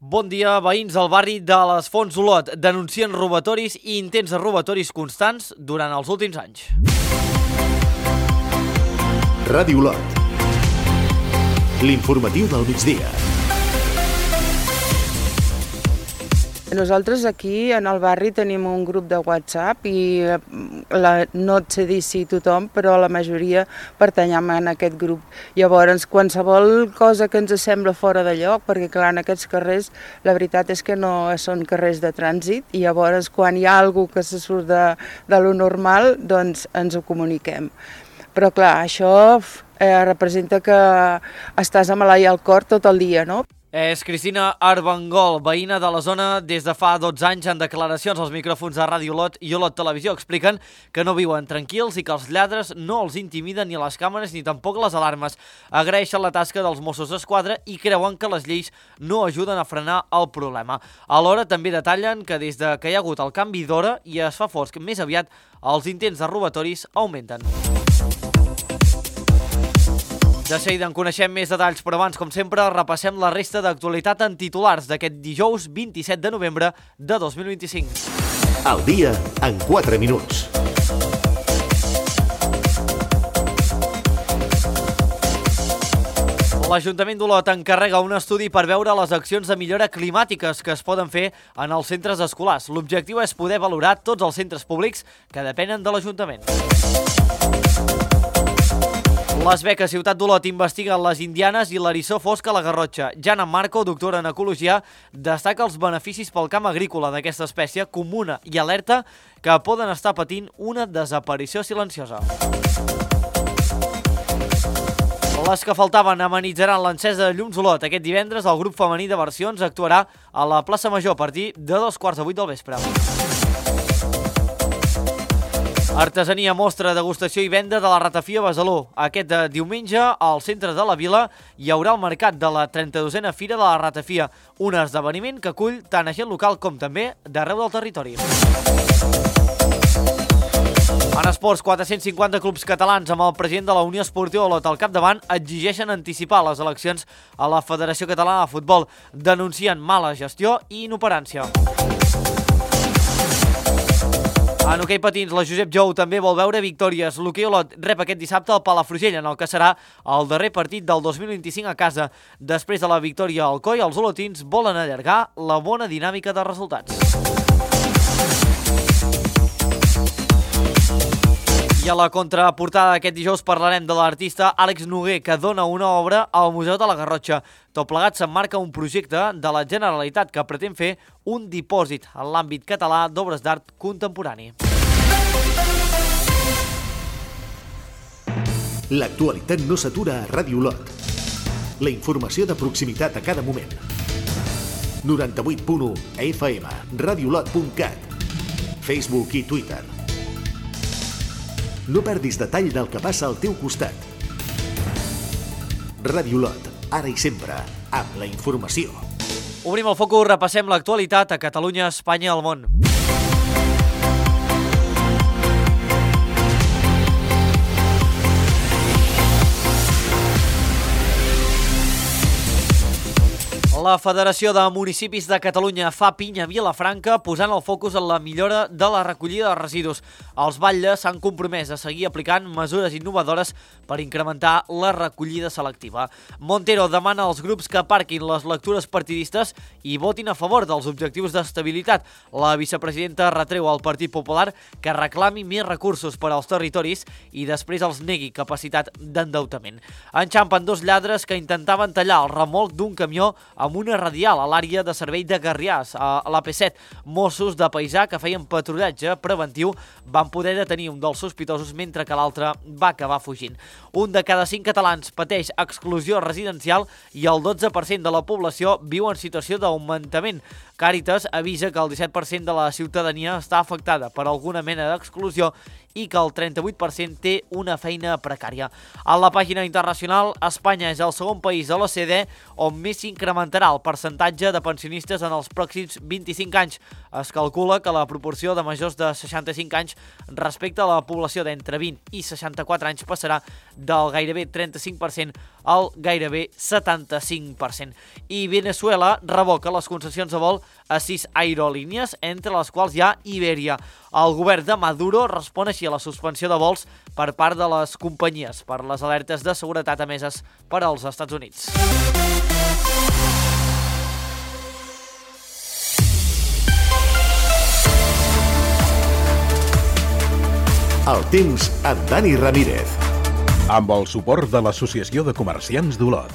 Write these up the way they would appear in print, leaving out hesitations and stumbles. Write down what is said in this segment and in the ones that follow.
Bon dia, veïns del barri de les Fonts Olot. Denuncien robatoris i intents de robatoris constants durant els últims anys. Ràdio Olot. L'informatiu del migdia. Nosaltres aquí en el barri tenim un grup de WhatsApp i no et sé dir si tothom, però la majoria pertanyem a aquest grup. Llavors, qualsevol cosa que ens sembla fora de lloc, perquè clar, en aquests carrers la veritat és que no són carrers de trànsit i llavors quan hi ha alguna que se surt de lo normal, doncs ens ho comuniquem. Però clar, això representa que estàs amalaia al cor tot el dia, no? És Cristina Arvangol, veïna de la zona des de fa 12 anys. En declaracions als micròfons de Ràdio Olot i Olot Televisió expliquen que no viuen tranquils i que els lladres no els intimiden ni les càmeres ni tampoc les alarmes. Agraeixen la tasca dels Mossos d'Esquadra i creuen que les lleis no ajuden a frenar el problema. Alhora també detallen que des que hi ha hagut el canvi d'hora i es fa fosc més aviat, els intents de robatoris augmenten. De seguida en coneixem més detalls, però abans, com sempre, repassem la resta d'actualitat en titulars d'aquest dijous 27 de novembre de 2025. Al dia en 4 minuts. L'Ajuntament d'Olot encarrega un estudi per veure les accions de millora climàtiques que es poden fer en els centres escolars. L'objectiu és poder valorar tots els centres públics que depenen de l'Ajuntament. Les beques Ciutat d'Olot investiguen les indianes i l'eriçó fosc a la Garrotxa. Jana Marco, doctora en Ecologia, destaca els beneficis pel camp agrícola d'aquesta espècie comuna i alerta que poden estar patint una desaparició silenciosa. Les que faltaven amenitzaran l'encesa de llums Olot. Aquest divendres el grup femení de versions actuarà a la plaça Major a partir de 7:15 del vespre. Artesania, mostra, degustació i venda de la ratafia Besalú. Aquest diumenge, al centre de la vila, hi haurà el mercat de la 32a Fira de la Ratafia, un esdeveniment que acull tant a gent local com també d'arreu del territori. En esports, 450 clubs catalans amb el president de la Unió Esportiva Olot al capdavant exigeixen anticipar les eleccions a la Federació Catalana de Futbol. Denuncien mala gestió i inoperància. En hoquei patins, la Josep Jou també vol veure victòries. L'hoquei Olot rep aquest dissabte al Palafrugell, en el que serà el darrer partit del 2025 a casa. Després de la victòria al Coi, els olotins volen allargar la bona dinàmica de resultats. I a la contraportada d'aquest dijous parlarem de l'artista Àlex Noguer, que dona una obra al Museu de la Garrotxa. Tot plegat s'emmarca un projecte de la Generalitat que pretén fer un dipòsit en l'àmbit català d'obres d'art contemporani. L'actualitat no s'atura a Ràdio Olot. La informació de proximitat a cada moment. 98.1 FM, radioolot.cat, Facebook i Twitter. No perdis detall del que passa al teu costat. Ràdio Olot, ara i sempre, amb la informació. Obrim el focus, repassem l'actualitat a Catalunya, Espanya i el món. La Federació de Municipis de Catalunya fa pinya a Vilafranca posant el focus en la millora de la recollida de residus. Els batlles s'han compromès a seguir aplicant mesures innovadores per incrementar la recollida selectiva. Montero demana als grups que aparquin les lectures partidistes i votin a favor dels objectius d'estabilitat. La vicepresidenta retreu al Partit Popular que reclami més recursos per als territoris i després els negui capacitat d'endeutament. Enxampen dos lladres que intentaven tallar el remolc d'un camió amb una radial a l'àrea de servei de Garriàs, a l'AP7. Mossos de paisà que feien patrullatge preventiu van poder detenir un dels sospitosos mentre que l'altre va acabar fugint. Un de cada 5 catalans pateix exclusió residencial i el 12% de la població viu en situació d'augmentament. Càritas avisa que el 17% de la ciutadania està afectada per alguna mena d'exclusió i que el 38% té una feina precària. A la pàgina internacional, Espanya és el segon país de l'OCDE on més s'incrementarà el percentatge de pensionistes en els pròxims 25 anys. Es calcula que la proporció de majors de 65 anys respecte a la població d'entre 20 i 64 anys passarà del gairebé 35% al gairebé 75%. I Venezuela revoca les concessions de vol a 6 aerolínies, entre les quals hi ha Iberia. El govern de Maduro respon així a la suspensió de vols per part de les companyies per les alertes de seguretat emeses per als Estats Units. El temps amb Dani Ramírez. Amb el suport de l'Associació de Comerciants d'Olot.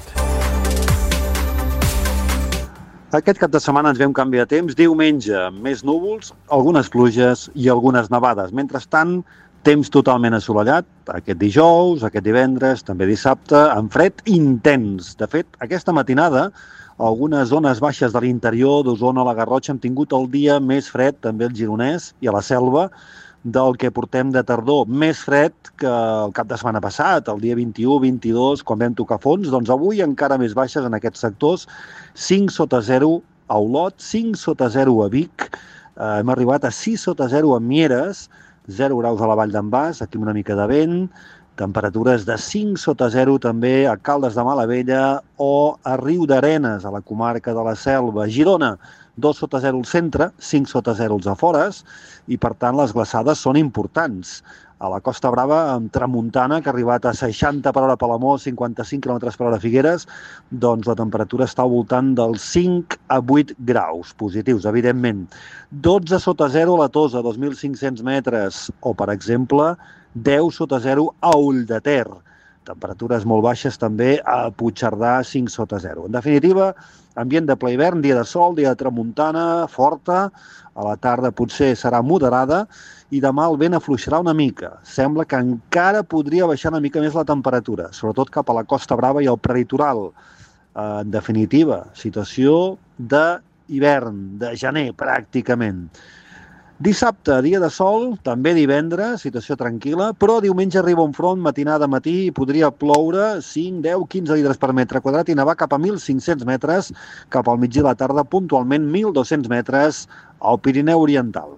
Aquest cap de setmana ens ve un canvi de temps. Diumenge, més núvols, algunes pluges i algunes nevades. Mentrestant, temps totalment assolellat. Aquest dijous, aquest divendres, també dissabte, amb fred intens. De fet, aquesta matinada, algunes zones baixes de l'interior d'Osona, la Garrotxa, han tingut el dia més fred, també el Gironès i a la Selva, del que portem de tardor. Més fred que el cap de setmana passat, el dia 21-22, quan vam tocar fons. Doncs avui encara més baixes en aquests sectors. 5 sota 0 a Olot, 5 sota 0 a Vic. Hem arribat a 6 sota 0 a Mieres, 0 graus a la Vall d'en Bas, aquí amb una mica de vent. Temperatures de 5 sota 0 també a Caldes de Malavella o a Riudarenes, a la comarca de la Selva. Girona, 2 sota 0 al centre, 5 sota 0 als afores, i per tant les glaçades són importants. A la Costa Brava, amb tramuntana, que ha arribat a 60 per hora a Palamós, 55 km per hora a Figueres, doncs la temperatura està al voltant dels 5 a 8 graus positius, evidentment. 12 sota 0 a la Tosa, 2.500 metres, o, per exemple, 10 sota 0 a Ulldeter. Temperatures molt baixes també a Puigcerdà, 5 sota 0. En definitiva, ambient de ple hivern, dia de sol, dia de tramuntana, forta, a la tarda potser serà moderada i demà el vent afluixarà una mica. Sembla que encara podria baixar una mica més la temperatura, sobretot cap a la Costa Brava i al prelitoral. En definitiva, situació d'hivern, de gener pràcticament. Dissabte, dia de sol, també divendres, situació tranquil·la, però diumenge arriba un front, matinada a matí, i podria ploure 5, 10, 15 litres per metre quadrat i nevar cap a 1.500 metres, cap al migdia a la tarda, puntualment 1.200 metres al Pirineu Oriental.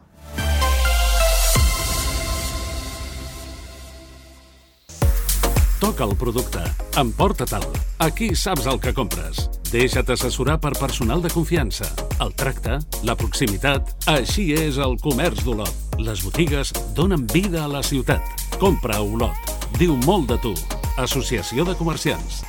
Toca el producte. Emporta-te'l. Aquí saps el que compres. Deixa't assessorar per personal de confiança. El tracte, la proximitat... Així és el comerç d'Olot. Les botigues donen vida a la ciutat. Compra a Olot. Diu molt de tu. Associació de Comerciants.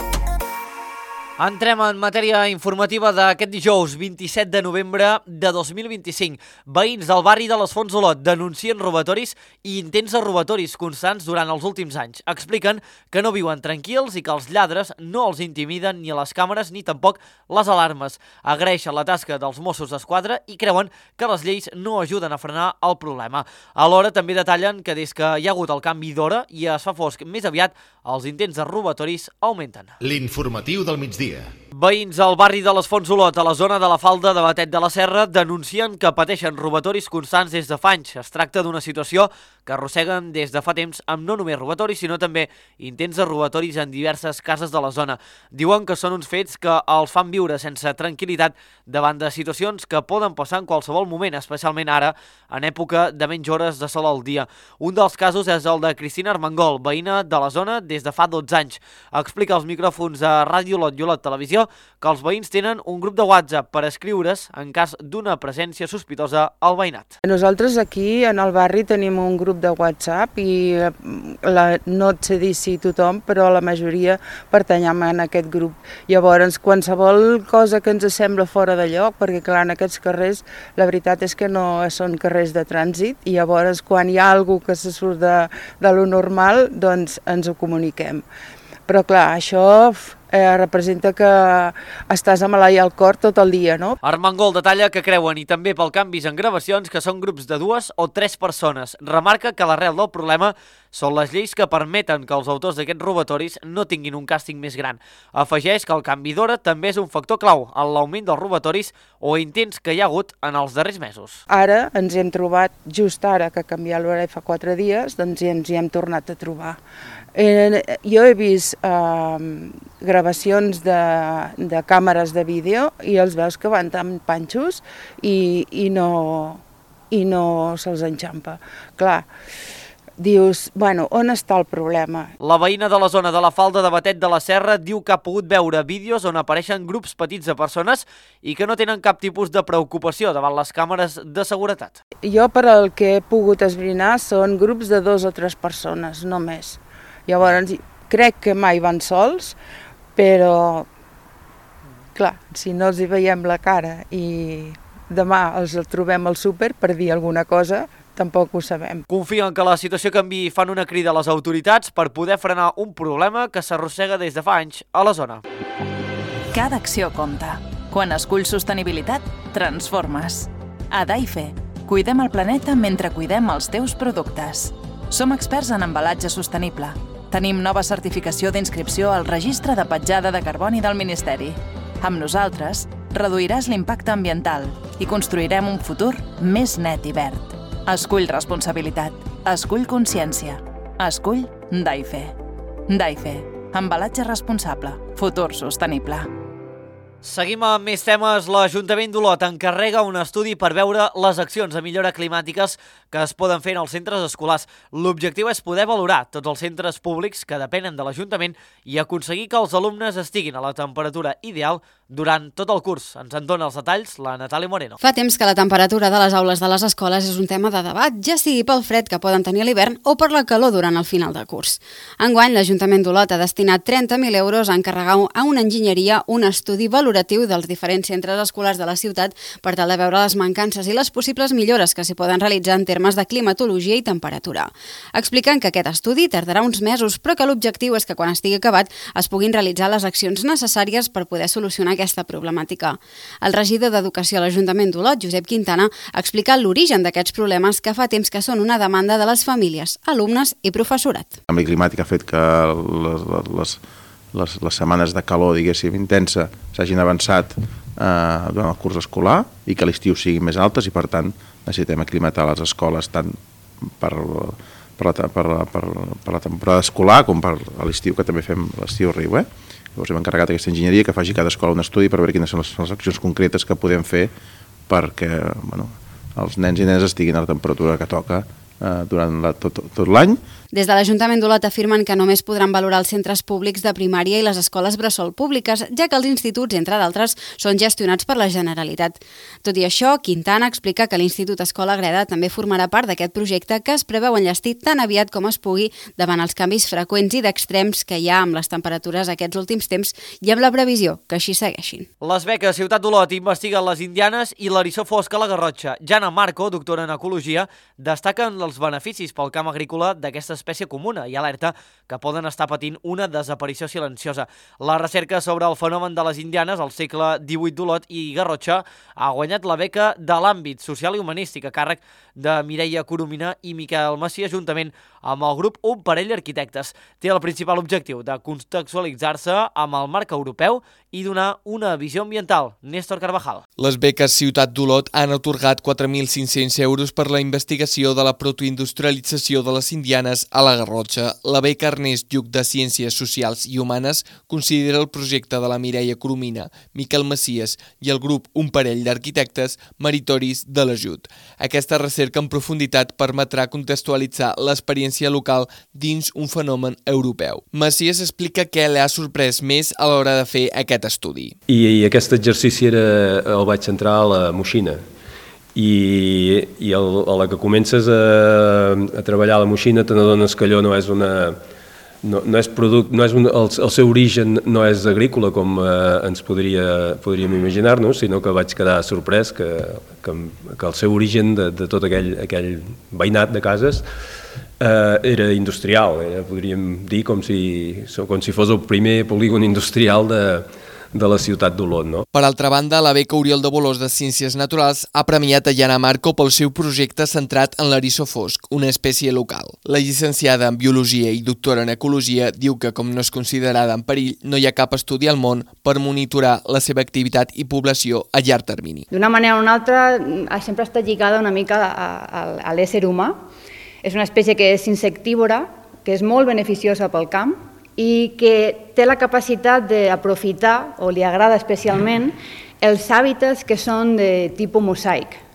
Entrem en matèria informativa d'aquest dijous, 27 de novembre de 2025. Veïns del barri de les Fonts d'Olot denuncien robatoris i intents de robatoris constants durant els últims anys. Expliquen que no viuen tranquils i que els lladres no els intimiden ni a les càmeres ni tampoc les alarmes. Agraeixen la tasca dels Mossos d'Esquadra i creuen que les lleis no ajuden a frenar el problema. Alhora també detallen que des que hi ha hagut el canvi d'hora i es fa fosc més aviat, els intents de robatoris augmenten. L'informatiu del migdia. Veïns al barri de les Fonts d'Olot, a la zona de la Falda de Batet de la Serra, denuncien que pateixen robatoris constants des de fa anys. Es tracta d'una situació que arrosseguen des de fa temps amb no només robatoris, sinó també intents de robatoris en diverses cases de la zona. Diuen que són uns fets que els fan viure sense tranquil·litat davant de situacions que poden passar en qualsevol moment, especialment ara, en època de menys hores de sol al dia. Un dels casos és el de Cristina Armengol, veïna de la zona des de fa 12 anys. Explica als micròfons a Ràdio Olot i Olot Televisió que els veïns tenen un grup de WhatsApp per escriure's en cas d'una presència sospitosa al veïnat. Nosaltres aquí en el barri tenim un grup de WhatsApp i no et sé dir si tothom, però la majoria pertanyem a aquest grup. Llavors, qualsevol cosa que ens sembla fora de lloc, perquè clar, en aquests carrers la veritat és que no són carrers de trànsit i llavors quan hi ha algú que se surt de lo normal, doncs ens ho comuniquem. Però clar, això representa que estàs amb l'ai al cor tot el dia, no? Armengol detalla que creuen, i també pel canvis en gravacions, que són grups de 2 o 3 persones. Remarca que l'arrel del problema són les lleis que permeten que els autors d'aquests robatoris no tinguin un càstig més gran. Afegeix que el canvi d'hora també és un factor clau en l'augment dels robatoris o intents que hi ha hagut en els darrers mesos. Ara ens hem trobat, just ara que ha canviat l'horari fa 4 dies, doncs ens hi hem tornat a trobar. Jo he vist gravacions de càmeres de vídeo i els veus que van tan panxos i no se'ls enxampa. Clar, dius, bueno, on està el problema? La veïna de la zona de la Falda de Batet de la Serra diu que ha pogut veure vídeos on apareixen grups petits de persones i que no tenen cap tipus de preocupació davant les càmeres de seguretat. Jo, per el que he pogut esbrinar, són grups de 2 o 3 persones, no més. Llavors, crec que mai van sols, però, clar, si no els hi veiem la cara i demà els trobem al súper per dir alguna cosa, tampoc ho sabem. Confien que la situació canviï i fan una crida a les autoritats per poder frenar un problema que s'arrossega des de fa anys a la zona. Cada acció compta. Quan esculls sostenibilitat, transformes. A Daife, cuidem el planeta mentre cuidem els teus productes. Som experts en embalatge sostenible. Tenim nova certificació d'inscripció al Registre de Petjada de Carboni del Ministeri. Amb nosaltres, reduiràs l'impacte ambiental i construirem un futur més net i verd. Escull responsabilitat. Escull consciència. Escull Daife. Daife. Embalatge responsable. Futur sostenible. Seguim amb més temes. L'Ajuntament d'Olot encarrega un estudi per veure les accions de millora climàtiques que es poden fer en els centres escolars. L'objectiu és poder valorar tots els centres públics que depenen de l'Ajuntament i aconseguir que els alumnes estiguin a la temperatura ideal durant tot el curs. Ens en dona els detalls la Natàlia Moreno. Fa temps que la temperatura de les aules de les escoles és un tema de debat, ja sigui pel fred que poden tenir a l'hivern o per la calor durant el final de curs. Enguany, l'Ajuntament d'Olot ha destinat 30.000 euros a encarregar a una enginyeria un estudi valoratiu dels diferents centres escolars de la ciutat per tal de veure les mancances i les possibles millores que s'hi poden realitzar en termes de climatologia i temperatura. Expliquen que aquest estudi tardarà uns mesos, però que l'objectiu és que quan estigui acabat es puguin realitzar les accions necessàries per poder solucionar aquesta problemàtica. El regidor d'Educació a l'Ajuntament d'Olot, Josep Quintana, ha explicat l'origen d'aquests problemes que fa temps que són una demanda de les famílies, alumnes i professorat. El canvi climàtic ha fet que les setmanes de calor, diguéssim, intensa s'hagin avançat durant el curs escolar i que l'estiu siguin més altes i, per tant, necessitem aclimatar les escoles tant per la temporada escolar com per l'estiu, que també fem l'estiu riu. Llavors hem encarregat aquesta enginyeria que faci cada escola un estudi per veure quines són les accions concretes que podem fer perquè els nens i nenes estiguin a la temperatura que toca durant tot l'any. Des de l'Ajuntament d'Olot afirmen que només podran valorar els centres públics de primària i les escoles bressol públiques, ja que els instituts, entre d'altres, són gestionats per la Generalitat. Tot i això, Quintana explica que l'Institut Escola Agreda també formarà part d'aquest projecte que es preveu enllestir tan aviat com es pugui davant els canvis freqüents i d'extrems que hi ha amb les temperatures aquests últims temps i amb la previsió que així segueixin. Les beques Ciutat d'Olot investiguen les indianes i l'eriçó fosc a la Garrotxa. Jana Marco, doctora en Ecologia, destaquen els beneficis pel camp agrícola d'aquesta espècie comuna i alerta que poden estar patint una desaparició silenciosa. La recerca sobre el fenomen de les indianes al segle XVIII d'Olot i Garrotxa ha guanyat la beca de l'àmbit social i humanístic a càrrec de Mireia Coromina i Miquel Macià, juntament amb el grup Un Parell d'Arquitectes. Té el principal objectiu de contextualitzar-se amb el marc europeu i donar una visió ambiental. Néstor Carvajal. Les beques Ciutat d'Olot han atorgat 4.500 euros per la investigació de la protoindustrialització de les indianes a la Garrotxa. La beca Ernest Lluc de Ciències Socials i Humanes considera el projecte de la Mireia Coromina, Miquel Macias i el grup Un Parell d'Arquitectes meritoris de l'ajut. Aquesta recerca en profunditat permetrà contextualitzar l'experiència local dins un fenomen europeu. Macias explica què li ha sorprès més a l'hora de fer aquest estudi. I aquest exercici el vaig centrar a la Moixina. I a la que comences a treballar a la Moixina te n'adones que allò no és el seu origen no és agrícola com ens podríem imaginar-nos, sinó que vaig quedar sorprès que el seu origen de tot aquell veïnat de cases era industrial, podríem dir com si fos el primer polígon industrial de la ciutat d'Olot, no? Per altra banda, la beca Oriol de Bolòs de Ciències Naturals ha premiat a Jana Marco pel seu projecte centrat en l'eriçó fosc, una espècie local. La llicenciada en Biologia i doctora en Ecologia diu que, com no és considerada en perill, no hi ha cap estudi al món per monitorar la seva activitat i població a llarg termini. D'una manera o una altra, sempre està lligada una mica a l'ésser humà. És una espècie que és insectívora, que és molt beneficiosa pel camp, i que té la capacitat d'aprofitar, o li agrada especialment, els hàbitats que són de tipus mosaic.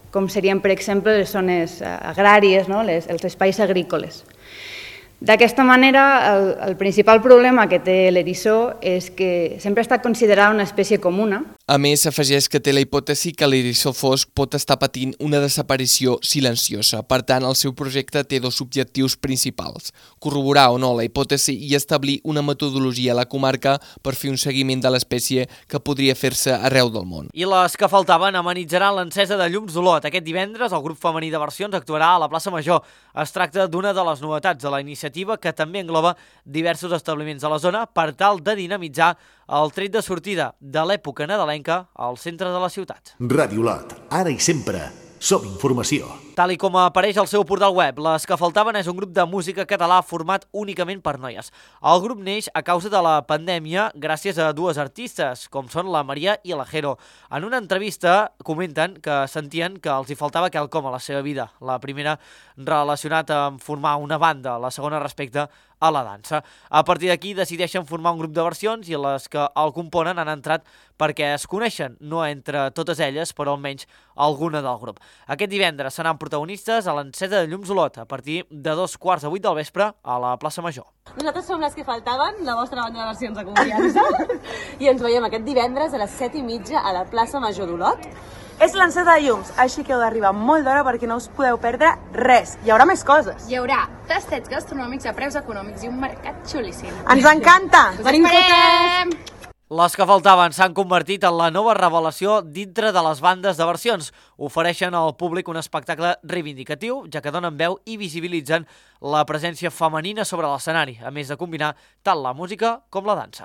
com serien, per exemple, les zones agràries, no? Els espais agrícoles. D'aquesta manera, el principal problema que té l'eriçó és que sempre ha estat considerada una espècie comuna. A més, s'afegeix que té la hipòtesi que l'eriçó fosc pot estar patint una desaparició silenciosa. Per tant, el seu projecte té dos objectius principals: corroborar o no la hipòtesi i establir una metodologia a la comarca per fer un seguiment de l'espècie que podria fer-se arreu del món. I les que faltaven amenitzaran l'encesa de llums d'Olot. Aquest divendres, el grup femení de versions actuarà a la plaça Major. Es tracta d'una de les novetats de la iniciativa, que també engloba diversos establiments de la zona per tal de dinamitzar el tret de sortida de l'època nadalenca al centre de la ciutat. Ràdio Olot, ara i sempre, som informació. Tal i com apareix al seu portal web, Les que faltaven és un grup de música català format únicament per noies. El grup neix a causa de la pandèmia gràcies a dues artistes, com són la Maria i la Jero. En una entrevista comenten que sentien que els hi faltava quelcom a la seva vida. La primera relacionat amb formar una banda, la segona respecte a la dansa. A partir d'aquí decideixen formar un grup de versions i les que el componen han entrat perquè es coneixen, no entre totes elles, però almenys alguna del grup. Aquest divendres seran protagonistes a l'encesa de llums Olot a partir de 2:15 del vespre a la plaça Major. Nosaltres som les que faltaven, la vostra banda de versions de confiança, i ens veiem aquest divendres a les 7:30 a la plaça Major d'Olot. És l'encesa de llums, així que heu d'arribar molt d'hora perquè no us podeu perdre res. Hi haurà més coses. Hi haurà tastets gastronòmics a preus econòmics i un mercat xulíssim. Ens encanta! Us esperem! Les que faltaven s'han convertit en la nova revelació dintre de les bandes de versions. Ofereixen al públic un espectacle reivindicatiu, ja que donen veu i visibilitzen la presència femenina sobre l'escenari, a més de combinar tant la música com la dansa.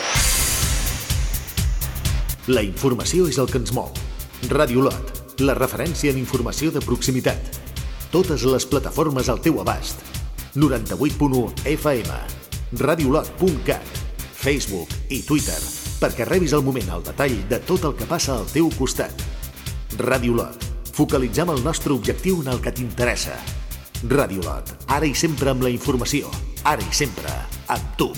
La informació és el que ens mou. Ràdio Olot, la referència en informació de proximitat. Totes les plataformes al teu abast. 98.1 FM, radioolot.cat, Facebook i Twitter, perquè rebis al moment el detall de tot el que passa al teu costat. Ràdio Olot, focalitzem el nostre objectiu en el que t'interessa. Ràdio Olot, ara i sempre amb la informació, ara i sempre amb tu.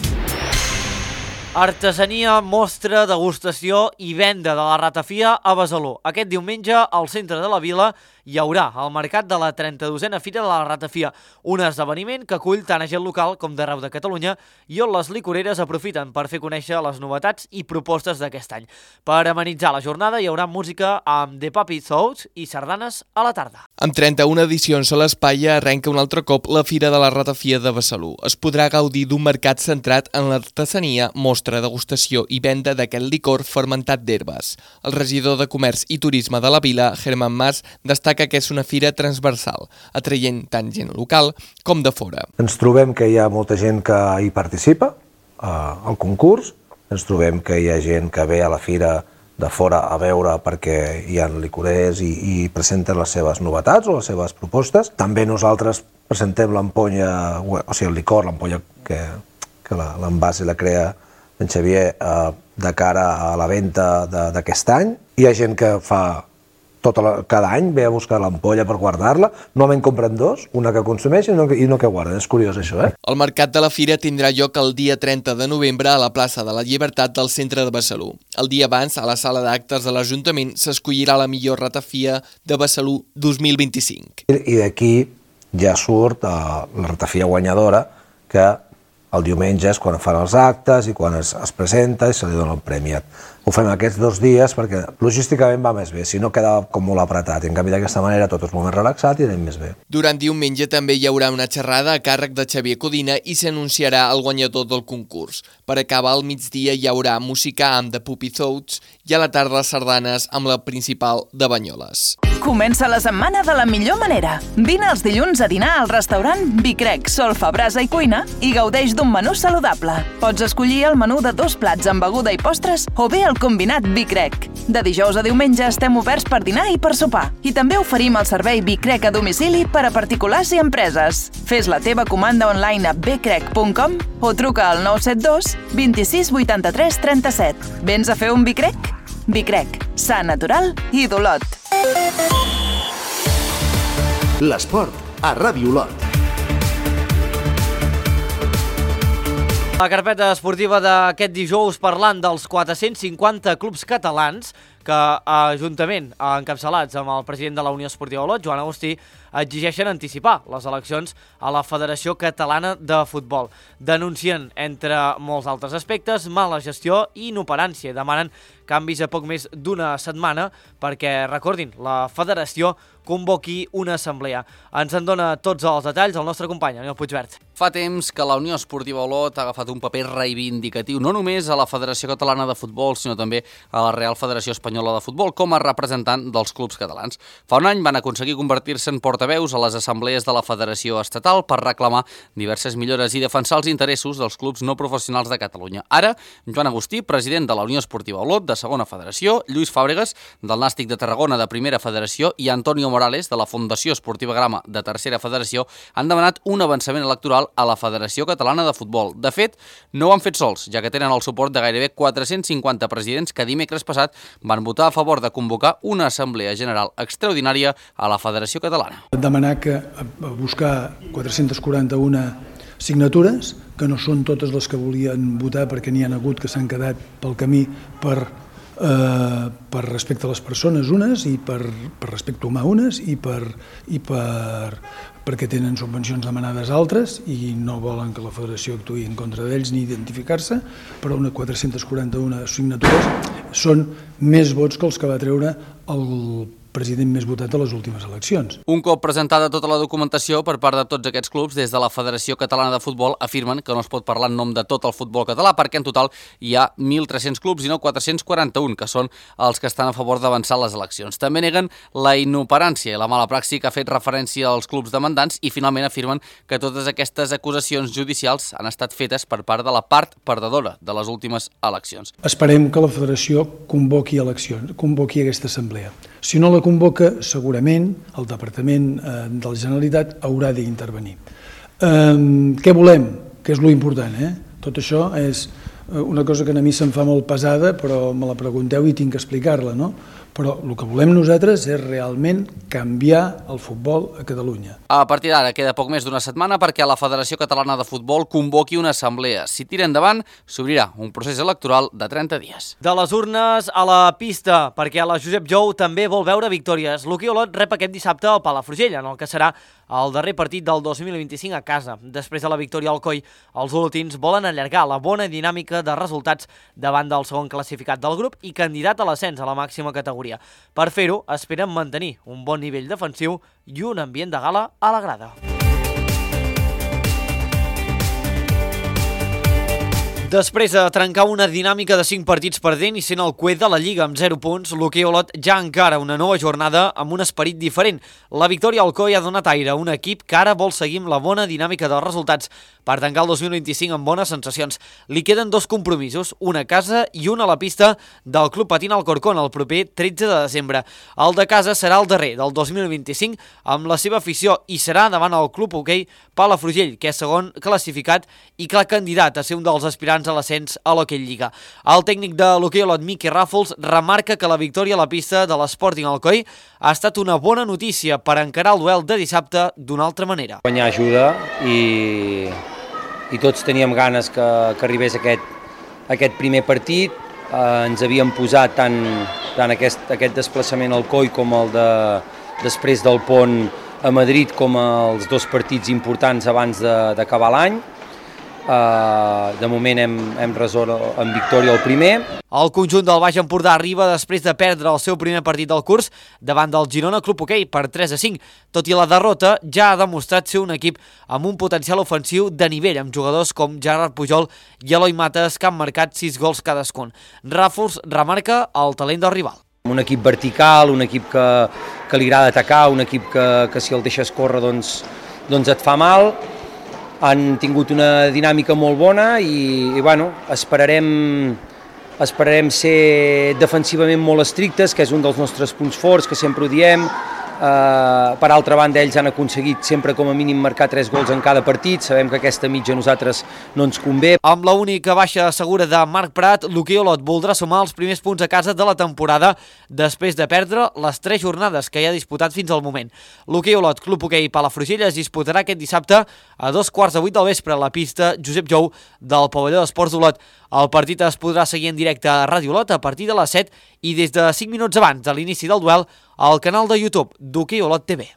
Artesania, mostra, degustació i venda de la ratafia a Besalú. Aquest diumenge, al centre de la vila, hi haurà el mercat de la 32a Fira de la Ratafia, un esdeveniment que acull tant a gent local com d'arreu de Catalunya i on les licoreres aprofiten per fer conèixer les novetats i propostes d'aquest any. Per amenitzar la jornada hi haurà música amb The Puppy Thoughts i sardanes a la tarda. Amb 31 edicions a l'Espai arrenca un altre cop la Fira de la Ratafia de Besalú. Es podrà gaudir d'un mercat centrat en l'artesania, mostra, degustació i venda d'aquest licor fermentat d'herbes. El regidor de Comerç i Turisme de la vila, Germán Mas, destaca que és una fira transversal, atraient tant gent local com de fora. Ens trobem que hi ha molta gent que hi participa al concurs, ens trobem que hi ha gent que ve a la fira de fora a veure perquè hi ha licorers i presenten les seves novetats o les seves propostes. També nosaltres presentem l'ampolla, o sigui el licor, l'ampolla que l'envàs la crea en Xavier de cara a la venda d'aquest any. Hi ha gent que fa cada any ve a buscar l'ampolla per guardar-la, normalment compren dos, una que consumeix i una que guarden. És curiós això, eh? El mercat de la fira tindrà lloc el dia 30 de novembre a la plaça de la Llibertat del centre de Besalú. El dia abans, a la sala d'actes de l'Ajuntament, s'escollirà la millor ratafia de Besalú 2025. I d'aquí ja surt la ratafia guanyadora, que el diumenge és quan fan els actes i quan es presenta i se li dona el premi. Ho fem aquests 2 dies perquè logísticament va més bé, si no queda com molt apretat. En canvi, d'aquesta manera tot és molt més relaxat i anem més bé. Durant diumenge també hi haurà una xerrada a càrrec de Xavier Codina i s'anunciarà el guanyador del concurs. Per acabar, al migdia hi haurà música amb The Puppy Thoughts i a la tarda sardanes amb la principal de Banyoles. Comença la setmana de la millor manera. Vine els dilluns a dinar al restaurant Bicrec, Solfa, Brasa i Cuina i gaudeix d'un menú saludable. Pots escollir el menú de 2 plats amb beguda i postres o bé el combinat Bicrec. De dijous a diumenge estem oberts per dinar i per sopar. I també oferim el servei Bicrec a domicili per a particulars i empreses. Fes la teva comanda online a bcrec.com o truca al 972 26 83 37. Vens a fer un Bicrec? Bicrec, sa natural i d'Olot. L'esport a Ràdio Olot. La carpeta esportiva d'aquest dijous parlant dels 450 clubs catalans que juntament encapçalats amb el president de la Unió Esportiva Olot, Joan Agustí, exigeixen anticipar les eleccions a la Federació Catalana de Futbol. Denuncien, entre molts altres aspectes, mala gestió i inoperància. Demanen canvis a poc més d'una setmana perquè, recordin, la Federació convoqui una assemblea. Ens en dona tots els detalls el nostre company, Anil Puigvert. Fa temps que la Unió Esportiva Olot ha agafat un paper reivindicatiu no només a la Federació Catalana de Futbol, sinó també a la Real Federació Espanyola de Futbol com a representant dels clubs catalans. Fa un any van aconseguir convertir-se en portaveus a les assemblees de la Federació Estatal per reclamar diverses millores i defensar els interessos dels clubs no professionals de Catalunya. Ara, Joan Agustí, president de la Unió Esportiva Olot de Segona Federació, Lluís Fàbregas, del Nàstic de Tarragona de Primera Federació i Antonio Morales, de la Fundació Esportiva Grama de Tercera Federació, han demanat un avançament electoral a la Federació Catalana de Futbol. De fet, no ho han fet sols, ja que tenen el suport de gairebé 450 presidents que dimecres passat van votar a favor de convocar una assemblea general extraordinària a la Federació Catalana. Demanar que buscar 441 signatures, que no són totes les que volien votar perquè n'hi ha hagut que s'han quedat pel camí per respecte a les persones unes i per respecte humà unes i perquè tenen subvencions demanades altres i no volen que la federació actuï en contra d'ells ni identificar-se, però unes 441 signatures són més vots que els que va treure el president més votat a les últimes eleccions. Un cop presentada tota la documentació per part de tots aquests clubs, des de la Federació Catalana de Futbol afirmen que no es pot parlar en nom de tot el futbol català perquè en total hi ha 1.300 clubs i no 441, que són els que estan a favor d'avançar les eleccions. També neguen la inoperància i la mala praxi que ha fet referència als clubs demandants i finalment afirmen que totes aquestes acusacions judicials han estat fetes per part de la part perdedora de les últimes eleccions. Esperem que la federació convoqui eleccions, convoqui aquesta assemblea. Si no la convoca, segurament el Departament de la Generalitat haurà d'intervenir. Què volem? Que és lo important, Tot això és una cosa que a mi se'm fa molt pesada, però me la pregunteu i tinc que explicar-la, no? Però el que volem nosaltres és realment canviar el futbol a Catalunya. A partir d'ara queda poc més d'una setmana perquè la Federació Catalana de Futbol convoqui una assemblea. Si tira endavant, s'obrirà un procés electoral de 30 dies. De les urnes a la pista, perquè la Josep Jou també vol veure victòries. L'Hoquei Olot rep aquest dissabte al Palafrugell, en el que serà el darrer partit del 2025 a casa. Després de la victòria al Coi, els olotins volen allargar la bona dinàmica de resultats davant del segon classificat del grup i candidat a l'ascens a la màxima categoria. Per fer-ho, esperen mantenir un bon nivell defensiu i un ambient de gala a la grada. Després de trencar una dinàmica de 5 partits perdent i sent el cuet de la Lliga amb 0 punts, l'Hoquei Olot ja encara una nova jornada amb un esperit diferent. La victòria al Coi ha donat aire a un equip que ara vol seguir amb la bona dinàmica dels resultats per tancar el 2025 amb bones sensacions. Li queden 2 compromisos, una a casa i una a la pista del Club Patint Alcorcón el proper 13 de desembre. El de casa serà el darrer del 2025 amb la seva afició i serà davant el Club Hoquei Palafrugell, que és segon classificat i clar candidat a ser un dels aspirants a l'ascens a l'Hoquei Lliga. El tècnic de l'Hoquei Olot, Miqui Ràfols, remarca que la victòria a la pista de l'Sporting Alcoi ha estat una bona notícia per encarar el duel de dissabte d'una altra manera. Guanyar ajuda i tots teníem ganes que arribés aquest primer partit. Ens havíem posat tant aquest desplaçament al Coi com el després del pont a Madrid com els 2 partits importants abans d'acabar l'any. De moment hem resolt en victòria el primer. El conjunt del Baix Empordà arriba després de perdre el seu primer partit del curs davant del Girona Club Hoquei per 3-5. Tot i la derrota, ja ha demostrat ser un equip amb un potencial ofensiu de nivell, amb jugadors com Gerard Pujol i Eloi Mates, que han marcat 6 gols cadascun. Ràfols remarca el talent del rival. Un equip vertical, un equip que li agrada atacar, un equip que si el deixes córrer doncs et fa mal. Han tingut una dinàmica molt bona i bueno, esperarem ser defensivament molt estrictes, que és un dels nostres punts forts, que sempre ho diem. Per altra banda, ells han aconseguit sempre com a mínim marcar 3 gols en cada partit. Sabem que aquesta mitja a nosaltres no ens convé. Amb la única baixa segura de Marc Prat, l'Hoquei Olot voldrà sumar els primers punts a casa de la temporada després de perdre les 3 jornades que hi ha disputat fins al moment. L'Hoquei Olot Club Hoquei Palafrugell es disputarà aquest dissabte a 2:15 del vespre a la pista Josep Jou del pavelló d'Esports d'Olot. El partit es podrà seguir en directe a Ràdio Olot a partir de les 7 i des de 5 minuts abans de l'inici del duel al canal de YouTube d'Hoquei Olot TV.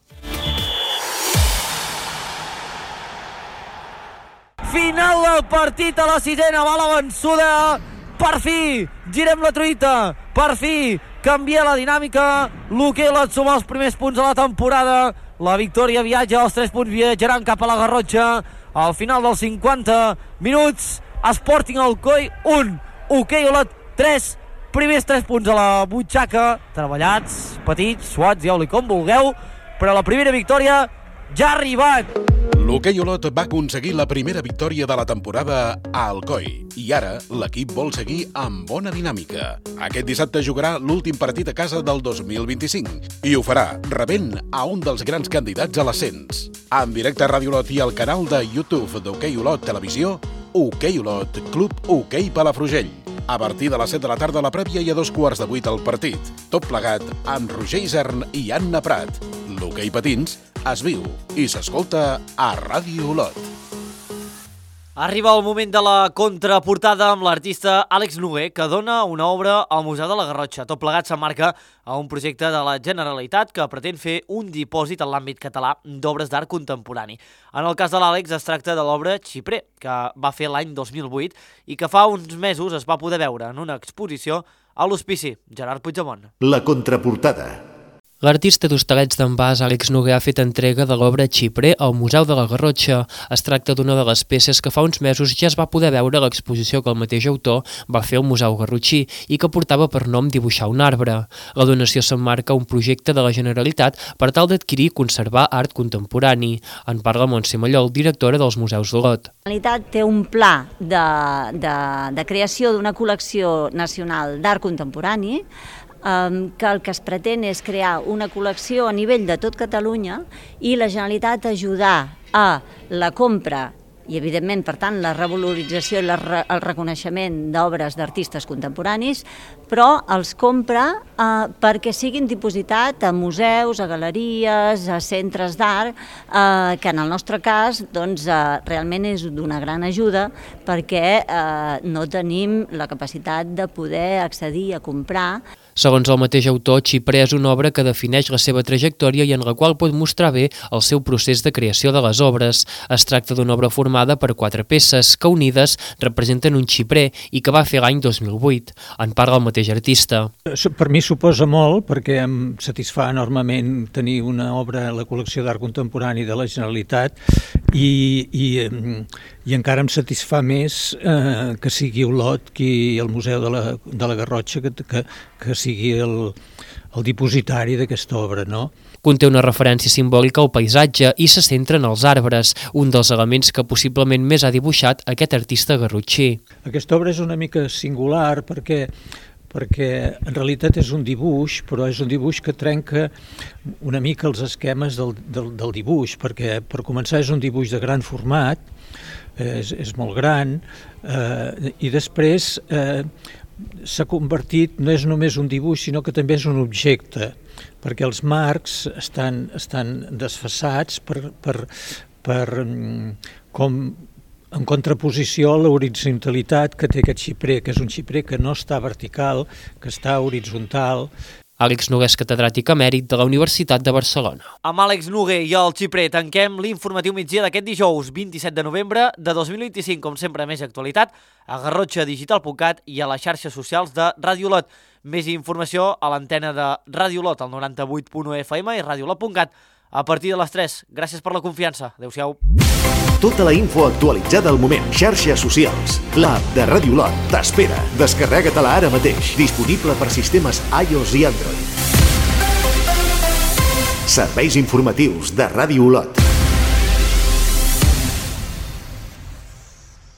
Final del partit a la sisena, va la vençuda, per fi, girem la truita, per fi, canvia la dinàmica, l'Hoquei Olot suma els primers punts de la temporada, la victòria viatja, els 3 punts viatjaran cap a la Garrotxa, al final dels 50 minuts, Sporting Alcoi 1, Hoquei Olot 3, primers 3 punts a la butxaca, treballats, petits, suats, dieu-li com vulgueu, però la primera victòria ja ha arribat. L'Hoquei Olot va aconseguir la primera victòria de la temporada a Alcoi i ara l'equip vol seguir amb bona dinàmica. Aquest dissabte jugarà l'últim partit a casa del 2025 i ho farà rebent a un dels grans candidats a l'ascens. En directe a Ràdio Olot i al canal de YouTube d'Hoquei Olot Televisió, Hoquei Olot Club Hoquei Palafrugell. A partir de les 7 de la tarda a la prèvia i a 2:15 el partit. Tot plegat amb Roger Isern i Anna Prat. L'hoquei patins es viu i s'escolta a Ràdio Olot. Arriba el moment de la contraportada amb l'artista Àlex Noguer, que dona una obra al Museu de la Garrotxa. Tot plegat s'emmarca a un projecte de la Generalitat que pretén fer un dipòsit en l'àmbit català d'obres d'art contemporani. En el cas de l'Àlex es tracta de l'obra Xiprer, que va fer l'any 2008 i que fa uns mesos es va poder veure en una exposició a l'Hospici Gerard Puigdemont. La contraportada. L'artista d'Hostalets d'en Bas, Àlex Noguer, ha fet entrega de l'obra Xiprer al Museu de la Garrotxa. Es tracta d'una de les peces que fa uns mesos ja es va poder veure a l'exposició que el mateix autor va fer al Museu Garrotxí i que portava per nom Dibuixar un arbre. La donació s'emmarca a un projecte de la Generalitat per tal d'adquirir i conservar art contemporani. En parla Montse Mallol, directora dels Museus d'Olot. La Generalitat té un pla de creació d'una col·lecció nacional d'art contemporani que el que es pretén és crear una col·lecció a nivell de tot Catalunya i la Generalitat ajudar a la compra i, evidentment, per tant, la revalorització i el reconeixement d'obres d'artistes contemporanis, però els compra perquè siguin dipositats a museus, a galeries, a centres d'art, que en el nostre cas realment és d'una gran ajuda perquè no tenim la capacitat de poder accedir a comprar. Segons el mateix autor, Xiprer és una obra que defineix la seva trajectòria i en la qual pot mostrar bé el seu procés de creació de les obres. Es tracta d'una obra formada per 4 peces que unides representen un xiprer i que va fer l'any 2008. En parla el mateix artista. Per mi suposa molt perquè em satisfà enormement tenir una obra a la col·lecció d'art contemporani de la Generalitat i encara em satisfà més que sigui Olot qui el Museu de la Garrotxa que sigui el dipositari d'aquesta obra, no? Conté una referència simbòlica al paisatge i se centra en els arbres, un dels elements que possiblement més ha dibuixat aquest artista garrotxí. Aquesta obra és una mica singular perquè en realitat és un dibuix, però és un dibuix que trenca una mica els esquemes del dibuix, perquè per començar és un dibuix de gran format, és molt gran, i després s'ha convertit, no és només un dibuix, sinó que també és un objecte, perquè els marcs estan desfasats com en contraposició a l'horitzontalitat que té aquest xiprer, que és un xiprer que no està vertical, que està horitzontal. Àlex Noguer és catedràtic emèrit de la Universitat de Barcelona. Amb Àlex Noguer i el Xiprer tanquem l'informatiu migdia d'aquest dijous 27 de novembre de 2025, com sempre més actualitat, a garrotxadigital.cat i a les xarxes socials de Ràdio Olot. Més informació a l'antena de Ràdio Olot, al 98.1 FM i radioolot.cat. A partir de les 3. Gràcies per la confiança. Adéu-siau. Tota la info actualitzada al moment. Xarxes socials. L'app de Ràdio Olot t'espera. Descarrega-te-la ara mateix. Disponible per sistemes iOS i Android. Serveis informatius de Ràdio Olot.